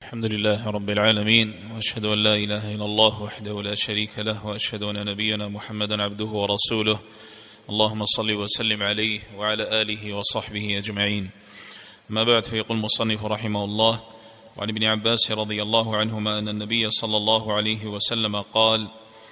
الحمد لله رب العالمين، وأشهد أن لا إله إلا الله وحده لا شريك له، وأشهد أن نبينا محمدا عبده ورسوله. اللهم صل وسلم عليه وعلى آله وصحبه أجمعين. ما بعد، فيقول المصنف رحمه الله: وعن ابن عباس رضي الله عنهما أن النبي صلى الله عليه وسلم قال: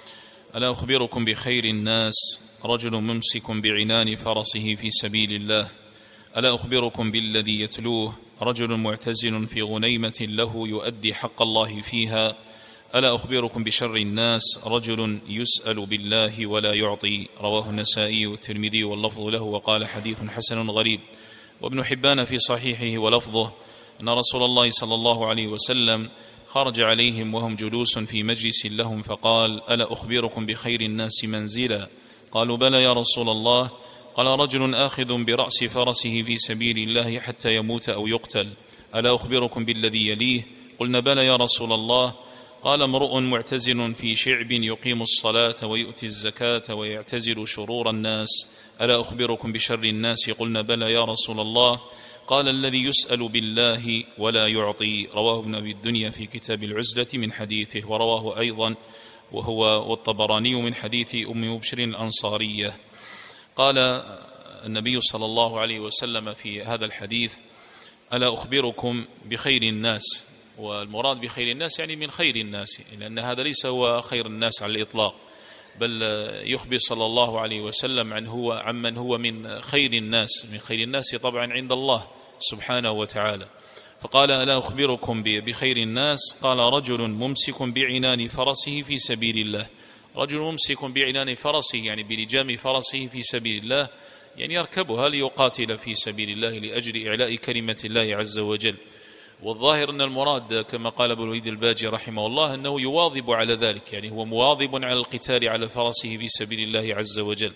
ألا أخبركم بخير الناس رجل ممسك بعنان فرسه في سبيل الله. ألا أخبركم بالذي يتلوه رجل معتزل في غنيمة له يؤدي حق الله فيها. ألا أخبركم بشر الناس رجل يسأل بالله ولا يعطي. رواه النسائي والترمذي واللفظ له، وقال: حديث حسن غريب. وابن حبان في صحيحه ولفظه أن رسول الله صلى الله عليه وسلم خرج عليهم وهم جلوس في مجلس لهم فقال: ألا أخبركم بخير الناس منزلا؟ قالوا: بلى يا رسول الله. قال: رجل آخذ برأس فرسه في سبيل الله حتى يموت أو يقتل. ألا أخبركم بالذي يليه؟ قلنا: بلى يا رسول الله. قال: امرؤ معتزل في شعب يقيم الصلاة ويؤتي الزكاة ويعتزل شرور الناس. ألا أخبركم بشر الناس؟ قلنا: بلى يا رسول الله. قال: الذي يسأل بالله ولا يعطي. رواه ابن أبي الدنيا في كتاب العزلة من حديثه، ورواه أيضا وهو والطبراني من حديث أم مبشر الأنصارية. قال النبي صلى الله عليه وسلم في هذا الحديث: ألا أخبركم بخير الناس؟ والمراد بخير الناس يعني من خير الناس، لأن هذا ليس هو خير الناس على الإطلاق، بل يخبر صلى الله عليه وسلم عمن هو من خير الناس. من خير الناس طبعا عند الله سبحانه وتعالى. فقال: ألا أخبركم بخير الناس؟ قال: رجل ممسك بعنان فرسه في سبيل الله. رجل ممسك بعنان فرسه يعني بلجام فرسه في سبيل الله، يعني يركبها ليقاتل في سبيل الله لأجل إعلاء كلمة الله عز وجل. والظاهر أن المراد كما قال أبو الوليد الباجي رحمه الله أنه يواظب على ذلك، يعني هو مواظب على القتال على فرسه في سبيل الله عز وجل،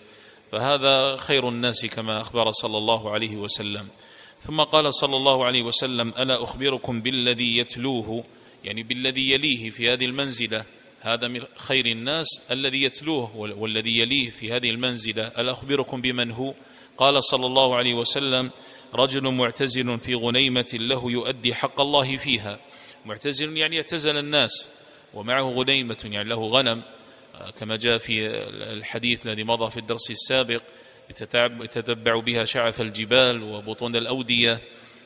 فهذا خير الناس كما أخبر صلى الله عليه وسلم. ثم قال صلى الله عليه وسلم: ألا أخبركم بالذي يتلوه؟ يعني بالذي يليه في هذه المنزلة. هذا من خير الناس الذي يتلوه والذي يليه في هذه المنزلة. ألا أخبركم بمن هو؟ قال صلى الله عليه وسلم: رجل معتزل في غنيمة له يؤدي حق الله فيها. معتزل يعني اعتزل الناس، ومعه غنيمة يعني له غنم، كما جاء في الحديث الذي مضى في الدرس السابق: يتتبع بها شعف الجبال وبطون الأودية،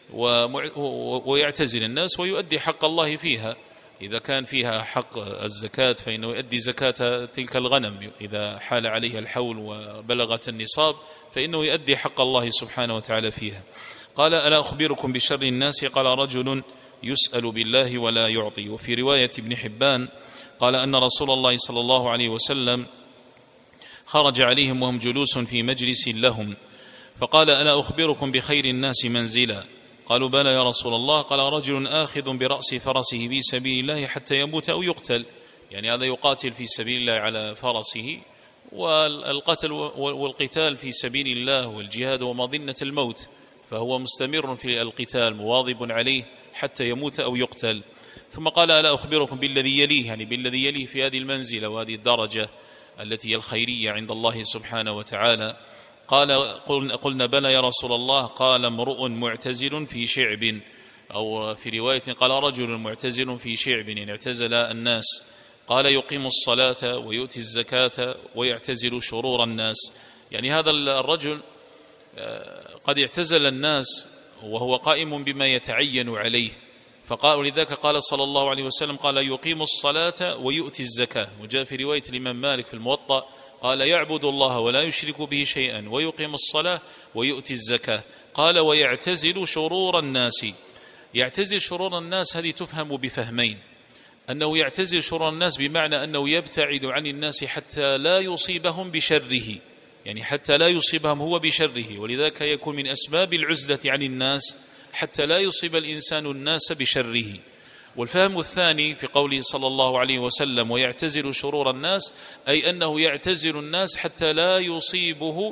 ويعتزل الناس ويؤدي حق الله فيها. إذا كان فيها حق الزكاة فإنه يؤدي زكاة تلك الغنم، إذا حال عليها الحول وبلغت النصاب فإنه يؤدي حق الله سبحانه وتعالى فيها. قال: ألا أخبركم بشر الناس؟ قال: رجل يسأل بالله ولا يعطي. وفي رواية ابن حبان قال أن رسول الله صلى الله عليه وسلم خرج عليهم وهم جلوس في مجلس لهم فقال: ألا أخبركم بخير الناس منزلا؟ قالوا: بلى يا رسول الله. قال: رجل آخذ برأس فرسه في سبيل الله حتى يموت أو يقتل. يعني هذا يقاتل في سبيل الله على فرسه، والقتل والقتال في سبيل الله والجهاد ومظنة الموت، فهو مستمر في القتال مواظب عليه حتى يموت أو يقتل. ثم قال: ألا أخبركم بالذي يليه؟ يعني بالذي يليه في هذه المنزلة وهذه الدرجة التي هي الخيرية عند الله سبحانه وتعالى. قلنا: بلى يا رسول الله. قال: امرؤ معتزل في شعب، أو في رواية قال: رجل معتزل في شعب، يعني اعتزل الناس. قال: يقيم الصلاة ويؤتي الزكاة ويعتزل شرور الناس. يعني هذا الرجل قد اعتزل الناس وهو قائم بما يتعين عليه، فقال، ولذلك قال صلى الله عليه وسلم: قال: يقيم الصلاة ويؤتي الزكاة. وجاء في رواية الإمام مالك في الموطأ قال: يعبد الله ولا يشرك به شيئا ويقيم الصلاة ويؤتي الزكاة. قال: ويعتزل شرور الناس. يعتزل شرور الناس هذه تفهم بفهمين: أنه يعتزل شرور الناس بمعنى أنه يبتعد عن الناس حتى لا يصيبهم بشره، يعني حتى لا يصيبهم هو بشره، ولذلك يكون من أسباب العزلة عن الناس حتى لا يصيب الإنسان الناس بشره. والفهم الثاني في قوله صلى الله عليه وسلم: ويعتزل شرور الناس، أي أنه يعتزل الناس حتى لا يصيبه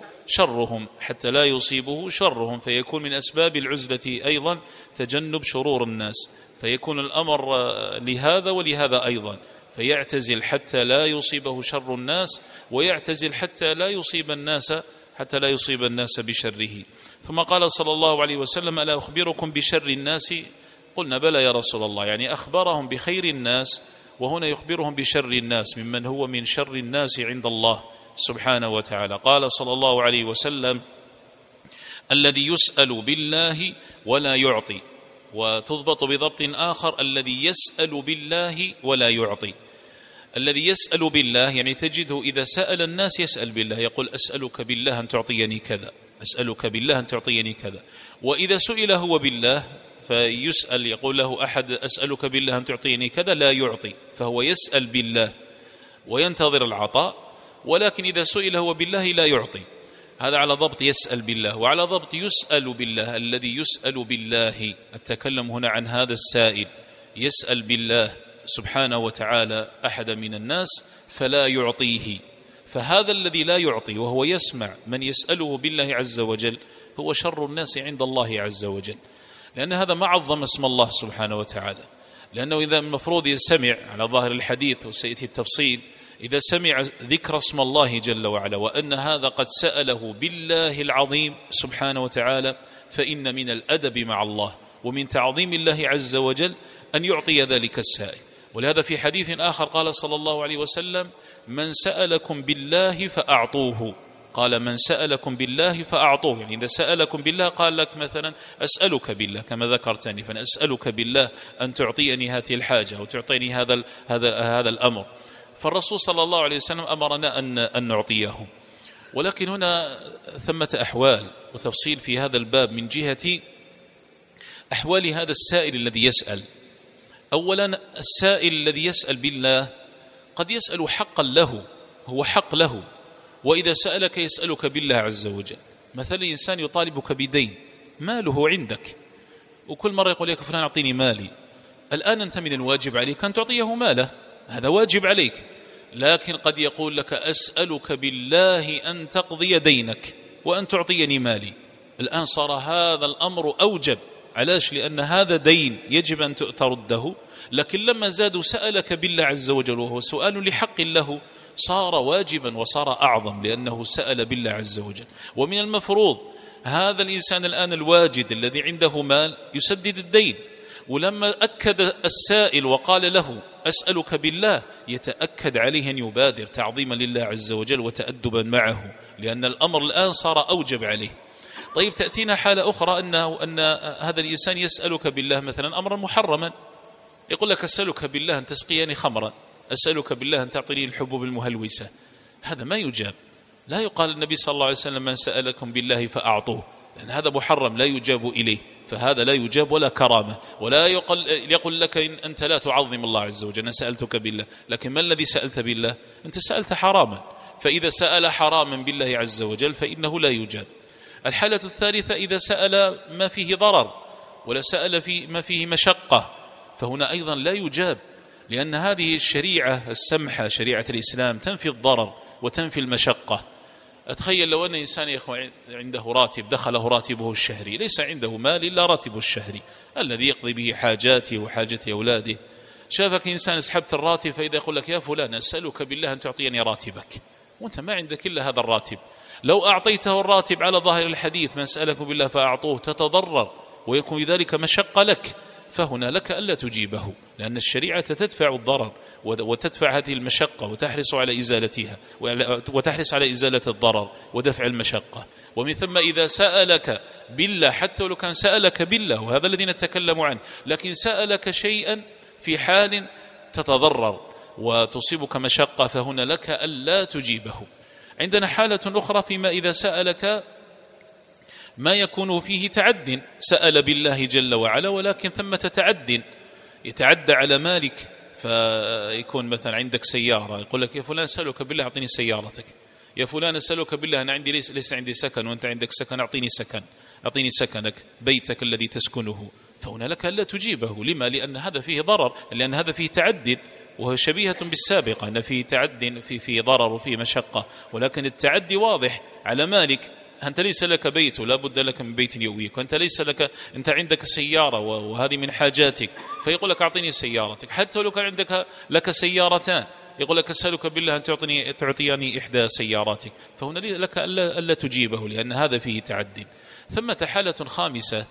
شرهم، فيكون من أسباب العزلة أيضا تجنب شرور الناس، فيكون الأمر لهذا ولهذا أيضا، فيعتزل حتى لا يصيبه شر الناس، ويعتزل حتى لا يصيب الناس بشره. ثم قال صلى الله عليه وسلم: ألا أخبركم بشر الناس؟ قلنا بلى يا رسول الله، يعني أخبرهم بخير الناس، وهنا يخبرهم بشر الناس ممن هو من شر الناس عند الله سبحانه وتعالى. قال صلى الله عليه وسلم: الذي يسأل بالله ولا يعطي. وتضبط بضبط آخر: الذي يسأل بالله ولا يعطي. الذي يسأل بالله يعني تجده إذا سأل الناس يسأل بالله، يقول: أسألك بالله أن تعطيني كذا، أسألك بالله أن تعطيني كذا. وإذا سئل هو بالله فيسأل، يقول له أحد: أسألك بالله أن تعطيني كذا، لا يعطي، فهو يسأل بالله وينتظر العطاء، ولكن إذا سئل هو بالله لا يعطي. هذا على ضبط يسأل بالله. وعلى ضبط يسأل بالله، الذي يسأل بالله، التكلم هنا عن هذا السائل يسأل بالله سبحانه وتعالى أحد من الناس فلا يعطيه. فهذا الذي لا يعطي وهو يسمع من يسأله بالله عز وجل هو شر الناس عند الله عز وجل، لأن هذا ما عظم اسم الله سبحانه وتعالى. لأنه إذا المفروض يسمع على ظاهر الحديث وسيأتي التفصيل، إذا سمع ذكر اسم الله جل وعلا وأن هذا قد سأله بالله العظيم سبحانه وتعالى، فإن من الأدب مع الله ومن تعظيم الله عز وجل أن يعطي ذلك السائل. ولهذا في حديث آخر قال صلى الله عليه وسلم: من سألكم بالله فأعطوه. قال: من سألكم بالله فأعطوه، يعني إذا سألكم بالله قال لك مثلا: أسألك بالله كما ذكرتني، فأنا أسألك بالله أن تعطيني هذه الحاجة أو تعطيني هذا الأمر. فالرسول صلى الله عليه وسلم أمرنا أن نعطيه. ولكن هنا ثمة أحوال وتفصيل في هذا الباب من جهة أحوال هذا السائل الذي يسأل. أولا، السائل الذي يسأل بالله قد يسأل حقا له، هو حق له، وإذا سألك يسألك بالله عز وجل. مثلا إنسان يطالبك بدين، ماله عندك، وكل مرة يقول لك: فلان أعطيني مالي. الآن أنت من الواجب عليك أن تعطيه ماله، هذا واجب عليك. لكن قد يقول لك: أسألك بالله أن تقضي دينك وأن تعطيني مالي. الآن صار هذا الأمر أوجب. علاش؟ لأن هذا دين يجب أن ترده، لكن لما زادوا سألك بالله عز وجل وهو سؤال لحق له صار واجبا وصار أعظم، لأنه سأل بالله عز وجل. ومن المفروض هذا الإنسان الآن الواجد الذي عنده مال يسدد الدين، ولما أكد السائل وقال له: أسألك بالله، يتأكد عليه أن يبادر تعظيما لله عز وجل وتأدبا معه، لأن الأمر الآن صار أوجب عليه. طيب، تأتينا حالة أخرى أن هذا الإنسان يسألك بالله مثلا أمرا محرما، يقول لك: أسألك بالله أن تسقيني خمرا، أسألك بالله أن تعطيني الحبوب المهلوسة. هذا ما يجاب. لا يقال النبي صلى الله عليه وسلم: من سألكم بالله فأعطوه، لأن هذا محرم لا يجاب إليه، فهذا لا يجاب ولا كرامة. ولا يقول لك إن أنت لا تعظم الله عز وجل، أنا سألتك بالله، لكن ما الذي سألت بالله؟ أنت سألت حراما، فإذا سأل حراما بالله عز وجل فإنه لا يجاب. الحالة الثالثة: إذا سأل ما فيه ضرر ولا سأل في ما فيه مشقة، فهنا أيضا لا يجاب، لأن هذه الشريعة السمحة شريعة الإسلام تنفي الضرر وتنفي المشقة. أتخيل لو أن إنسان يا إخوة عنده راتب دخله راتبه الشهري، ليس عنده مال إلا راتبه الشهري الذي يقضي به حاجاته وحاجة أولاده. شافك إنسان اسحبت الراتب، فإذا يقول لك: يا فلان أسألك بالله أن تعطيني راتبك، وأنت ما عندك إلا هذا الراتب. لو أعطيته الراتب على ظاهر الحديث: من سألك بالله فأعطوه، تتضرر ويكون ذلك مشقة لك، فهنا لك ألا تجيبه، لأن الشريعة تدفع الضرر وتدفع هذه المشقة وتحرص على إزالتها وتحرص على إزالة الضرر ودفع المشقة. ومن ثم إذا سألك بالله، حتى لو كان سألك بالله وهذا الذي نتكلم عنه، لكن سألك شيئا في حال تتضرر وتصيبك مشقة، فهنا لك ألا تجيبه. عندنا حالة أخرى فيما إذا سألك ما يكون فيه تعد، سأل بالله جل وعلا ولكن ثمة تعد، يتعدى على مالك، فيكون مثلا عندك سيارة، يقول لك: يا فلان أسألك بالله أعطيني سيارتك، يا فلان أسألك بالله أنا عندي ليس عندي سكن وأنت عندك سكن، أعطيني سكنك، بيتك الذي تسكنه. فهنا لك ألا تجيبه. لما؟ لأن هذا فيه ضرر، لأن هذا فيه تعد، وهو شبيهة بالسابقة، أن فيه تعد في ضرر وفيه مشقة. ولكن التعدي واضح على مالك، أنت ليس لك بيت ولا بد لك من بيت يؤويك، وأنت ليس لك، أنت عندك سيارة وهذه من حاجاتك، فيقول لك: أعطيني سيارتك. حتى لو كان عندك لك سيارتان يقول لك: أسألك بالله أن تعطيني إحدى سياراتك، فهنا لك ألا تجيبه، لأن هذا فيه تعد. ثمة حالة خامسة،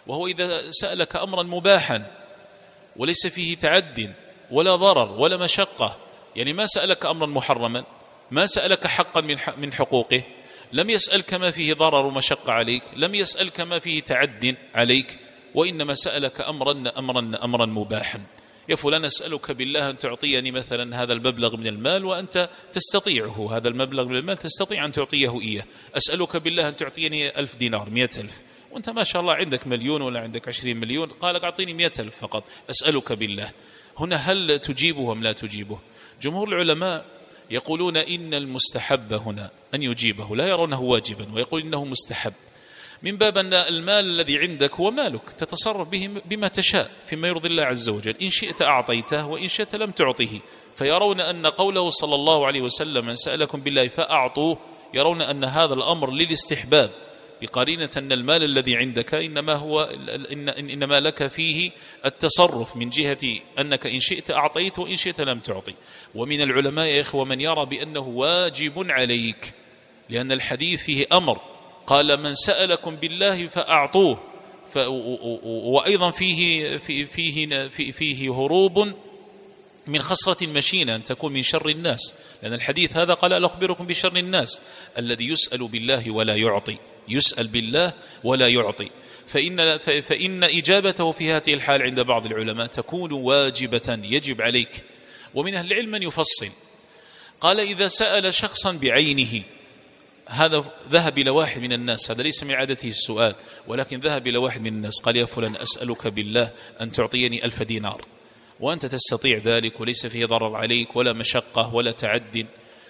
وهو إذا سألك أمرا مباحا وليس فيه تعد ولا ضرر ولا مشقة، يعني ما سألك أمرا محرما، ما سألك حقا من حقوقه، لم يسألك ما فيه ضرر ومشقة عليك، لم يسألك ما فيه تعد عليك، وإنما سألك أمرا مباحا. يا فلان أسألك بالله أن تعطيني مثلا هذا المبلغ من المال وأنت تستطيعه، هذا المبلغ من المال تستطيع أن تعطيه إياه. أسألك بالله أن تعطيني 1000 دينار 100,000، وأنت ما شاء الله عندك 1,000,000 ولا عندك 20 مليون، قالك أعطيني 100,000 فقط، أسألك بالله. هنا هل تجيبه أم لا تجيبه؟ جمهور العلماء يقولون إن المستحب هنا أن يجيبه، لا يرونه واجبا، ويقول إنه مستحب، من باب أن المال الذي عندك هو مالك، تتصرف به بما تشاء فيما يرضي الله عز وجل، إن شئت أعطيته وإن شئت لم تعطيه. فيرون أن قوله صلى الله عليه وسلم من سألكم بالله فأعطوه، يرون أن هذا الأمر للاستحباب، بقرينة أن المال الذي عندك إنما لك فيه التصرف من جهة أنك إن شئت أعطيت وإن شئت لم تعطي. ومن العلماء يا إخوة من يرى بأنه واجب عليك، لأن الحديث فيه أمر، قال من سألكم بالله فأعطوه، وأيضا فيه هروب من خسرة مشينة أن تكون من شر الناس، لأن الحديث هذا قال ألا أخبركم بشر الناس الذي يسأل بالله ولا يعطي، يسأل بالله ولا يعطي. فإن إجابته في هذه الحال عند بعض العلماء تكون واجبة، يجب عليك. ومن أهل العلم من يفصل، قال إذا سأل شخصا بعينه، هذا ذهب إلى واحد من الناس، هذا ليس من عادته السؤال، ولكن ذهب إلى واحد من الناس قال يا فلان أسألك بالله أن تعطيني 1000 دينار، وأنت تستطيع ذلك وليس فيه ضرر عليك ولا مشقة ولا تعد،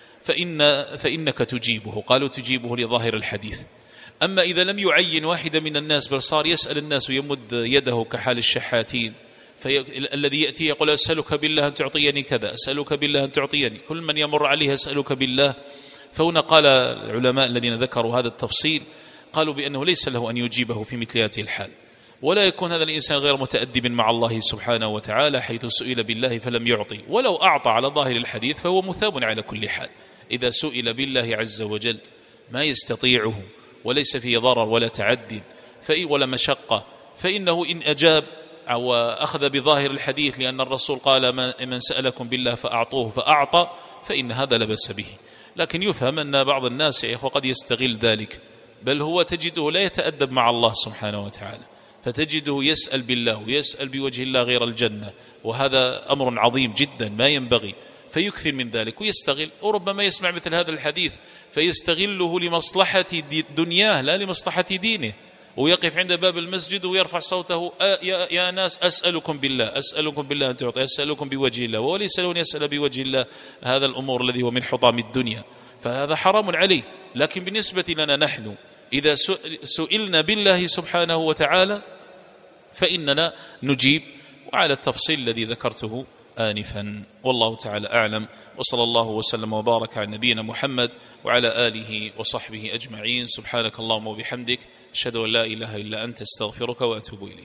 فإنك تجيبه. قالوا تجيبه لظاهر الحديث. أما إذا لم يعين واحد من الناس بل صار يسأل الناس ويمد يده كحال الشحاتين، الذي يأتي يقول أسألك بالله أن تعطيني كذا، أسألك بالله أن تعطيني، كل من يمر عليه أسألك بالله. فهنا قال العلماء الذين ذكروا هذا التفصيل قالوا بأنه ليس له أن يجيبه في مثل هذه الحال، ولا يكون هذا الإنسان غير متأدب مع الله سبحانه وتعالى حيث سئل بالله فلم يعطي، ولو أعطى على ظاهر الحديث فهو مثاب على كل حال. إذا سئل بالله عز وجل ما يستطيعه وليس فيه ضرر ولا تعد ولا مشقة، فإنه إن أجاب أو أخذ بظاهر الحديث لأن الرسول قال من سألكم بالله فأعطوه فأعطى، فإن هذا لا بأس به. لكن يفهم أن بعض الناس يا إخوة قد يستغل ذلك، بل هو تجده لا يتأدب مع الله سبحانه وتعالى، فتجده يسأل بالله ويسأل بوجه الله غير الجنة، وهذا أمر عظيم جدا ما ينبغي، فيكثر من ذلك ويستغل. وربما يسمع مثل هذا الحديث فيستغله لمصلحة دنياه لا لمصلحة دينه، ويقف عند باب المسجد ويرفع صوته يا ناس أسألكم بالله، أسألكم بالله أن تعطي، أسألكم بوجه الله، وليس له أن يسأل بوجه الله هذا الأمور الذي هو من حطام الدنيا، فهذا حرام عليه. لكن بالنسبة لنا نحن إذا سئلنا بالله سبحانه وتعالى فإننا نجيب، وعلى التفصيل الذي ذكرته آنفا. والله تعالى أعلم، وصلى الله وسلم وبارك على نبينا محمد وعلى آله وصحبه أجمعين. سبحانك اللهم وبحمدك، أشهد أن لا إله إلا أنت، استغفرك وأتوب إليك.